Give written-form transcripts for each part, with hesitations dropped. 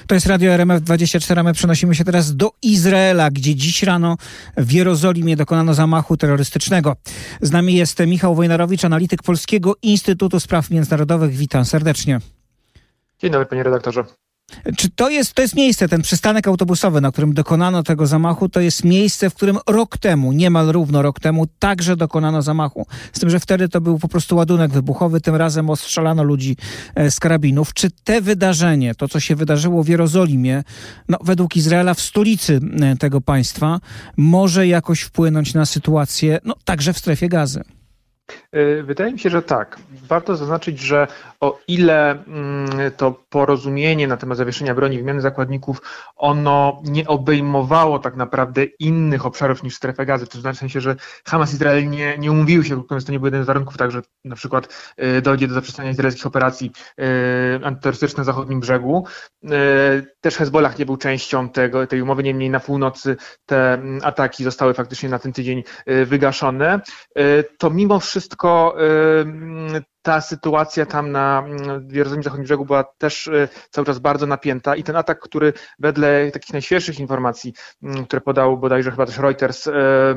To jest Radio RMF24, my przenosimy się teraz do Izraela, gdzie dziś rano w Jerozolimie dokonano zamachu terrorystycznego. Z nami jest Michał Wojnarowicz, analityk Polskiego Instytutu Spraw Międzynarodowych. Witam serdecznie. Dzień dobry, panie redaktorze. Czy to jest miejsce, ten przystanek autobusowy, na którym dokonano tego zamachu, to jest miejsce, w którym rok temu, niemal równo rok temu, także dokonano zamachu. Z tym, że wtedy to był po prostu ładunek wybuchowy, tym razem ostrzelano ludzi z karabinów. Czy te wydarzenie, to co się wydarzyło w Jerozolimie, według Izraela w stolicy tego państwa, może jakoś wpłynąć na sytuację, także w strefie Gazy? Wydaje mi się, że tak. Warto zaznaczyć, że o ile to porozumienie na temat zawieszenia broni, wymiany zakładników, ono nie obejmowało tak naprawdę innych obszarów niż strefę Gazy. To znaczy w sensie, że Hamas i Izrael nie umówiły się, natomiast to nie był jeden z warunków, tak, że na przykład dojdzie do zaprzestania izraelskich operacji antyterrorystycznych na zachodnim brzegu. Też Hezbollah nie był częścią tej umowy, niemniej na północy te ataki zostały faktycznie na ten tydzień wygaszone. To mimo wszystko ta sytuacja tam w Jerozolimie Zachodnim Brzegu była też cały czas bardzo napięta i ten atak, który wedle takich najświeższych informacji, które podał bodajże chyba też Reuters,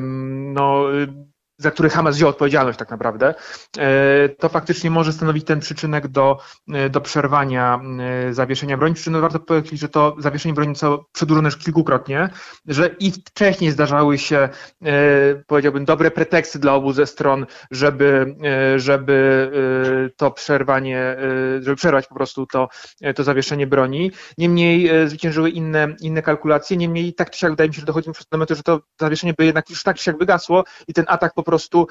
za który Hamas wziął odpowiedzialność tak naprawdę, to faktycznie może stanowić ten przyczynek do przerwania zawieszenia broni. Przy czym warto powiedzieć, że to zawieszenie broni zostało przedłużone już kilkukrotnie, że i wcześniej zdarzały się, powiedziałbym, dobre preteksty dla obu ze stron, żeby to przerwanie, żeby przerwać po prostu to zawieszenie broni. Niemniej zwyciężyły inne kalkulacje, niemniej tak czy siak wydaje mi się, że dochodzimy do momentu, że to zawieszenie by jednak już tak czy siak wygasło i ten atak po prostu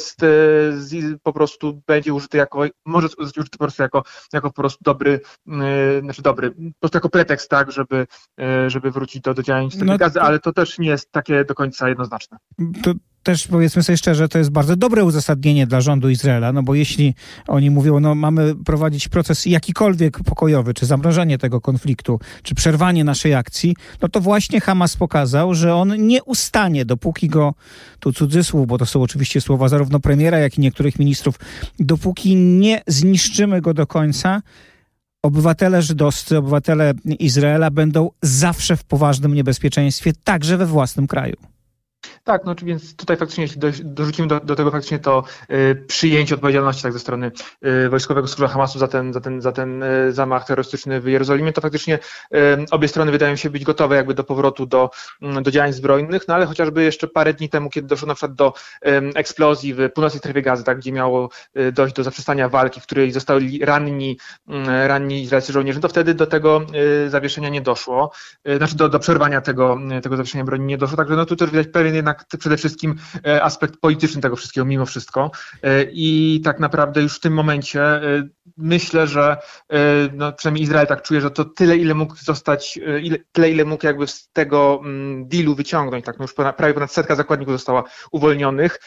będzie użyty może zostać użyty po prostu jako po prostu dobry, po prostu jako pretekst, tak, żeby wrócić do działań strefy Gazy, ale to też nie jest takie do końca jednoznaczne. To też powiedzmy sobie szczerze, to jest bardzo dobre uzasadnienie dla rządu Izraela, bo jeśli oni mówią, mamy prowadzić proces jakikolwiek pokojowy, czy zamrożenie tego konfliktu, czy przerwanie naszej akcji, to właśnie Hamas pokazał, że on nie ustanie, dopóki go, tu cudzysłów, bo to są oczywiście słowa zarówno premiera, jak i niektórych ministrów, dopóki nie zniszczymy go do końca, obywatele żydowscy, obywatele Izraela będą zawsze w poważnym niebezpieczeństwie, także we własnym kraju. Tak, więc tutaj faktycznie, jeśli dorzucimy do tego faktycznie to przyjęcie odpowiedzialności tak ze strony wojskowego skrzydła Hamasu za ten zamach terrorystyczny w Jerozolimie, to faktycznie obie strony wydają się być gotowe jakby do powrotu do działań zbrojnych, ale chociażby jeszcze parę dni temu, kiedy doszło na przykład do eksplozji w północnej strefie Gazy, tak, gdzie miało dojść do zaprzestania walki, w której zostali ranni izraelscy żołnierze, to wtedy do tego zawieszenia nie doszło, do przerwania tego zawieszenia broni nie doszło, także tu też widać pewien jednak przede wszystkim aspekt polityczny tego wszystkiego mimo wszystko i tak naprawdę już w tym momencie myślę, że przynajmniej Izrael tak czuje, że to tyle, ile mógł zostać, ile mógł jakby z tego dealu wyciągnąć, tak, już prawie ponad 100 zakładników została uwolnionych,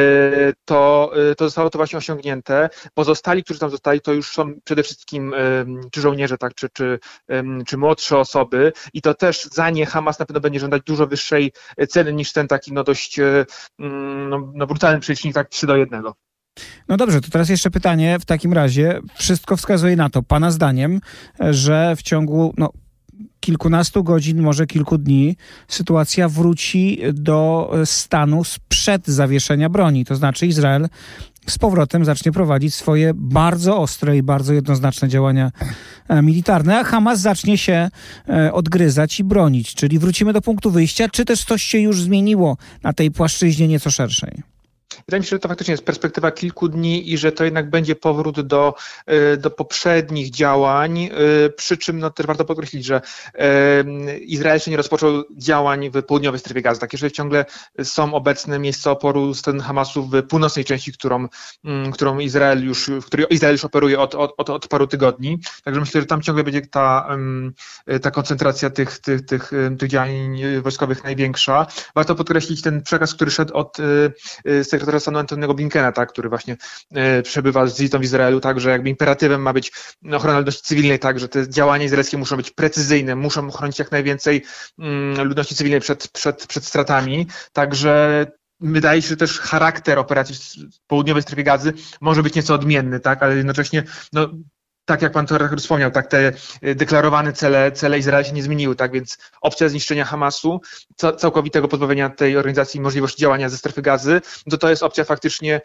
to zostało to właśnie osiągnięte. Pozostali, którzy tam zostali, to już są przede wszystkim czy żołnierze, tak, czy młodsze osoby i to też za nie Hamas na pewno będzie żądać dużo wyższej ceny niż ten taki dość brutalny przeciwnik, tak 3-1. Dobrze, to teraz jeszcze pytanie. W takim razie wszystko wskazuje na to, pana zdaniem, że w ciągu kilkunastu godzin, może kilku dni sytuacja wróci do stanu sprzed zawieszenia broni. To znaczy Izrael z powrotem zacznie prowadzić swoje bardzo ostre i bardzo jednoznaczne działania militarne, a Hamas zacznie się odgryzać i bronić. Czyli wrócimy do punktu wyjścia, czy też coś się już zmieniło na tej płaszczyźnie nieco szerszej? Wydaje mi się, że to faktycznie jest perspektywa kilku dni i że to jednak będzie powrót do poprzednich działań, przy czym też warto podkreślić, że Izrael jeszcze nie rozpoczął działań w południowej strefie Gazy, takie, że ciągle są obecne miejsca oporu strony Hamasu w północnej części, w której Izrael już operuje od paru tygodni, także myślę, że tam ciągle będzie ta koncentracja tych działań wojskowych największa. Warto podkreślić ten przekaz, który szedł od sekretarza stanu Antonego Blinkena, tak, który właśnie przebywa z wizytą w Izraelu, tak, że jakby imperatywem ma być ochrona ludności cywilnej, tak, że te działania izraelskie muszą być precyzyjne, muszą chronić jak najwięcej ludności cywilnej przed stratami, także wydaje się, że też charakter operacji w południowej strefie Gazy może być nieco odmienny, tak, ale jednocześnie tak jak pan to wspomniał, tak te deklarowane cele Izraela się nie zmieniły, tak więc opcja zniszczenia Hamasu, całkowitego pozbawienia tej organizacji możliwości działania ze strefy Gazy, to jest opcja faktycznie,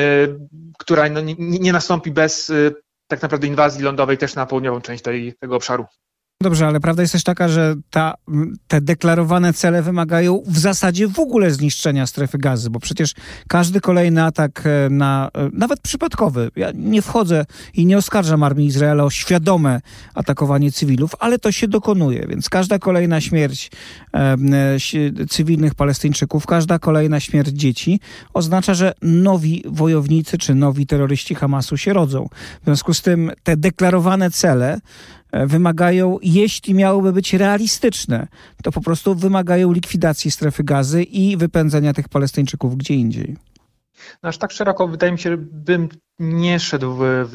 która nie nastąpi bez tak naprawdę inwazji lądowej też na południową część tego obszaru. Dobrze, ale prawda jest też taka, że te deklarowane cele wymagają w zasadzie w ogóle zniszczenia strefy Gazy, bo przecież każdy kolejny atak nawet przypadkowy, ja nie wchodzę i nie oskarżam armii Izraela o świadome atakowanie cywilów, ale to się dokonuje, więc każda kolejna śmierć cywilnych Palestyńczyków, każda kolejna śmierć dzieci oznacza, że nowi wojownicy czy nowi terroryści Hamasu się rodzą. W związku z tym te deklarowane cele wymagają, jeśli miałyby być realistyczne, to po prostu wymagają likwidacji strefy Gazy i wypędzenia tych Palestyńczyków gdzie indziej. No aż tak szeroko wydaje mi się, bym nie szedł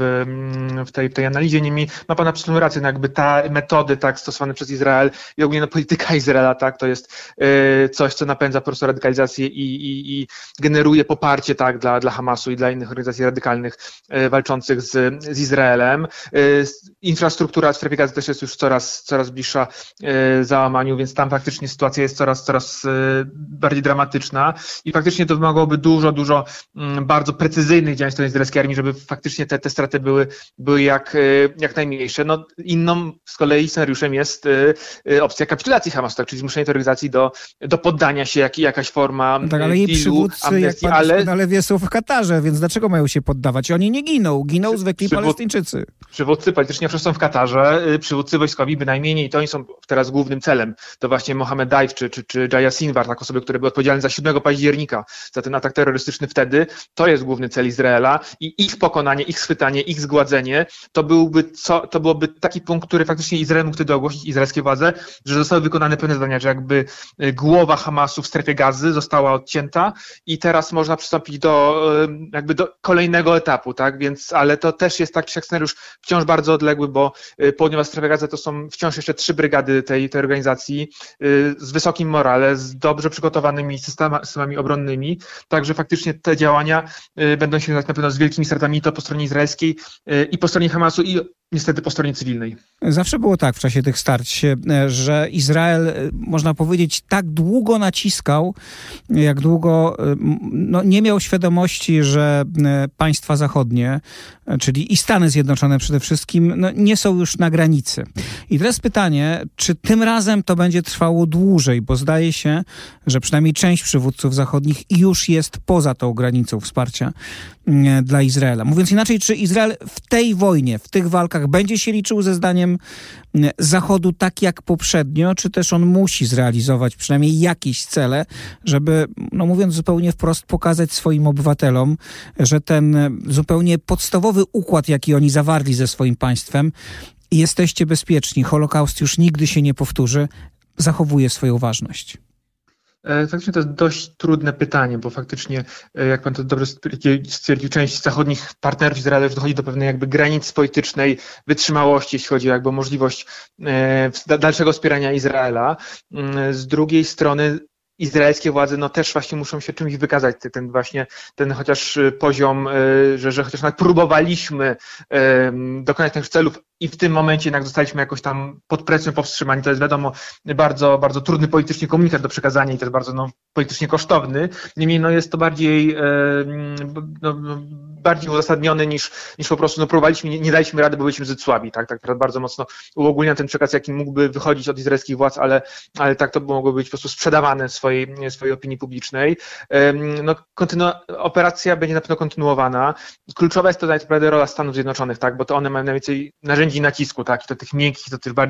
w tej analizie, niemniej ma pan absolutną rację, no jakby te metody tak stosowane przez Izrael i ogólnie polityka Izraela, tak, to jest coś, co napędza po prostu radykalizację i generuje poparcie tak dla Hamasu i dla innych organizacji radykalnych walczących z Izraelem. Infrastruktura w strefie Gazy też jest już coraz bliższa załamaniu, więc tam faktycznie sytuacja jest coraz bardziej dramatyczna i faktycznie to wymagałoby dużo bardzo precyzyjnych działań strony izraelskiej armii, żeby faktycznie te straty były jak najmniejsze. No, inną z kolei scenariuszem jest opcja kapitulacji Hamasu, tak, czyli zmuszenie tej organizacji do poddania się, jakaś forma tak, ale jej przywódcy, amnestii, jak pan doskonale wie, są w Katarze, więc dlaczego mają się poddawać? Oni nie giną zwykli Palestyńczycy. Przywódcy politycznie są w Katarze, przywódcy wojskowi bynajmniej nie i to oni są teraz głównym celem. To właśnie Mohamed Daif czy Jaya Sinwar, tak, osoby, które były odpowiedzialne za 7 października, za ten atak terrorystyczny wtedy, to jest główny cel Izraela i ich pokonanie, ich schwytanie, ich zgładzenie, to byłoby taki punkt, który faktycznie Izrael mógł wtedy ogłosić, izraelskie władze, że zostały wykonane pewne zadania, że jakby głowa Hamasu w strefie Gazy została odcięta i teraz można przystąpić do kolejnego etapu, tak, więc, ale to też jest taki scenariusz wciąż bardzo odległy, bo południowa strefa Gazy to są wciąż jeszcze 3 brygady tej organizacji z wysokim morale, z dobrze przygotowanymi systemami obronnymi, także faktycznie te działania będą się na pewno z wielkimi stratami i to po stronie izraelskiej i po stronie Hamasu i niestety po stronie cywilnej. Zawsze było tak w czasie tych starć, że Izrael, można powiedzieć, tak długo naciskał, jak długo nie miał świadomości, że państwa zachodnie, czyli i Stany Zjednoczone przede wszystkim, nie są już na granicy. I teraz pytanie, czy tym razem to będzie trwało dłużej, bo zdaje się, że przynajmniej część przywódców zachodnich już jest poza tą granicą wsparcia dla Izraela. Mówiąc inaczej, czy Izrael w tej wojnie, w tych walkach będzie się liczył ze zdaniem Zachodu tak jak poprzednio, czy też on musi zrealizować przynajmniej jakieś cele, żeby, mówiąc zupełnie wprost, pokazać swoim obywatelom, że ten zupełnie podstawowy układ, jaki oni zawarli ze swoim państwem, jesteście bezpieczni, Holokaust już nigdy się nie powtórzy, zachowuje swoją ważność. Faktycznie to jest dość trudne pytanie, bo faktycznie, jak pan to dobrze stwierdził, część zachodnich partnerów Izraela już dochodzi do pewnej jakby granicy politycznej wytrzymałości, jeśli chodzi o możliwość dalszego wspierania Izraela. Z drugiej strony izraelskie władze też właśnie muszą się czymś wykazać, ten chociaż poziom, że chociaż nawet próbowaliśmy dokonać tych celów i w tym momencie jednak zostaliśmy jakoś tam pod presją powstrzymani. To jest wiadomo bardzo, bardzo trudny politycznie komunikat do przekazania i też bardzo politycznie kosztowny. Niemniej jest to bardziej uzasadniony niż po prostu próbowaliśmy, nie daliśmy rady, bo byliśmy zbyt słabi. Tak bardzo mocno uogólniam ten przekaz, jaki mógłby wychodzić od izraelskich władz, ale tak to mogło być po prostu sprzedawane swojej opinii publicznej. Operacja będzie na pewno kontynuowana. Kluczowa jest to tak naprawdę rola Stanów Zjednoczonych, tak, bo to one mają najwięcej narzędzi nacisku, tak, i to tych miękkich, to też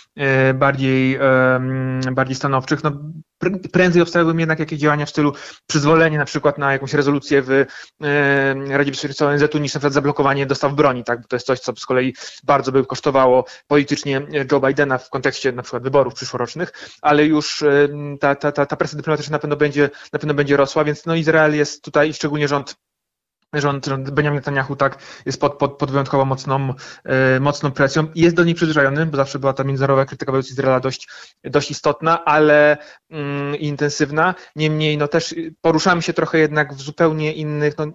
bardziej stanowczych. Prędzej obstawiałbym jednak jakieś działania w stylu przyzwolenie na przykład na jakąś rezolucję w Radzie Bezpieczeństwa ONZ-u niż na przykład zablokowanie dostaw broni, tak, bo to jest coś, co z kolei bardzo by kosztowało politycznie Joe Bidena w kontekście na przykład wyborów przyszłorocznych, ale już ta presja dyplomatyczna na pewno będzie rosła, więc Izrael jest tutaj, szczególnie rząd Benjamin Netanyahu jest pod wyjątkowo mocną presją i jest do niej przyzwyczajony, bo zawsze była ta międzynarodowa krytyka wobec Izraela dość istotna, ale intensywna. Niemniej też poruszamy się trochę jednak w zupełnie innych,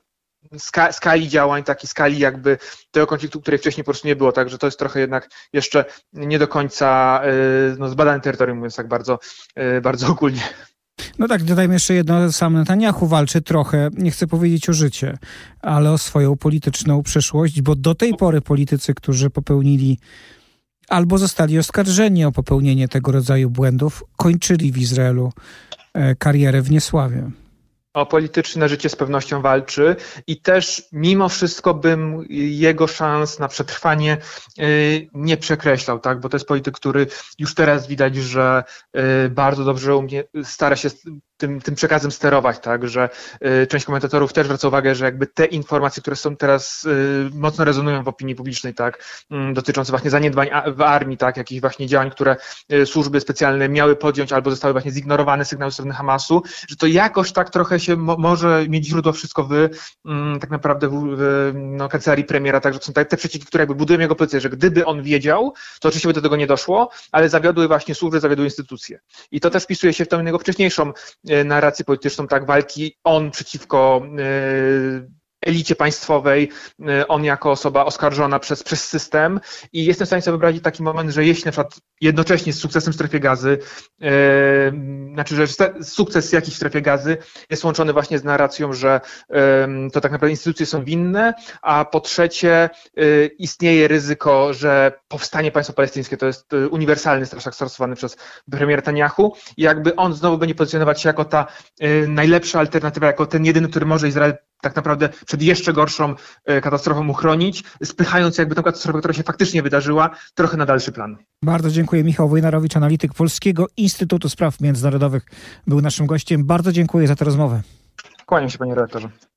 skali działań, takiej skali jakby tego konfliktu, której wcześniej po prostu nie było, także to jest trochę jednak jeszcze nie do końca zbadane terytorium, mówiąc tak bardzo, bardzo ogólnie. No tak, dodajmy jeszcze jedno, sam Netanyahu walczy trochę, nie chcę powiedzieć o życie, ale o swoją polityczną przyszłość, bo do tej pory politycy, którzy popełnili albo zostali oskarżeni o popełnienie tego rodzaju błędów, kończyli w Izraelu karierę w niesławie. O polityczne życie z pewnością walczy i też mimo wszystko bym jego szans na przetrwanie nie przekreślał, tak? Bo to jest polityk, który już teraz widać, że bardzo dobrze stara się tym przekazem sterować, tak, że część komentatorów też zwraca uwagę, że jakby te informacje, które są teraz mocno rezonują w opinii publicznej, tak, dotyczące właśnie zaniedbań w armii, tak, jakichś właśnie działań, które służby specjalne miały podjąć albo zostały właśnie zignorowane sygnały ze strony Hamasu, że to jakoś tak trochę się może mieć źródło wszystko tak naprawdę w kancelarii premiera, tak, że to są te przecieki, które jakby budują jego pozycję, że gdyby on wiedział, to oczywiście by do tego nie doszło, ale zawiodły właśnie służby, zawiodły instytucje. I to też wpisuje się w tą jego wcześniejszą narrację polityczną, tak, walki on przeciwko elicie państwowej, on jako osoba oskarżona przez system i jestem w stanie sobie wyobrazić taki moment, że jeśli na przykład jednocześnie z sukcesem w strefie gazy, że sukces jakiś w strefie gazy jest łączony właśnie z narracją, że to tak naprawdę instytucje są winne, a po trzecie istnieje ryzyko, że powstanie państwo palestyńskie to jest uniwersalny straszak stosowany przez premiera Netanyahu i jakby on znowu będzie pozycjonować się jako ta najlepsza alternatywa, jako ten jedyny, który może Izrael tak naprawdę przed jeszcze gorszą katastrofą uchronić, spychając jakby tę katastrofę, która się faktycznie wydarzyła, trochę na dalszy plan. Bardzo dziękuję. Michał Wojnarowicz, analityk Polskiego Instytutu Spraw Międzynarodowych, był naszym gościem. Bardzo dziękuję za tę rozmowę. Kłaniam się, panie redaktorze.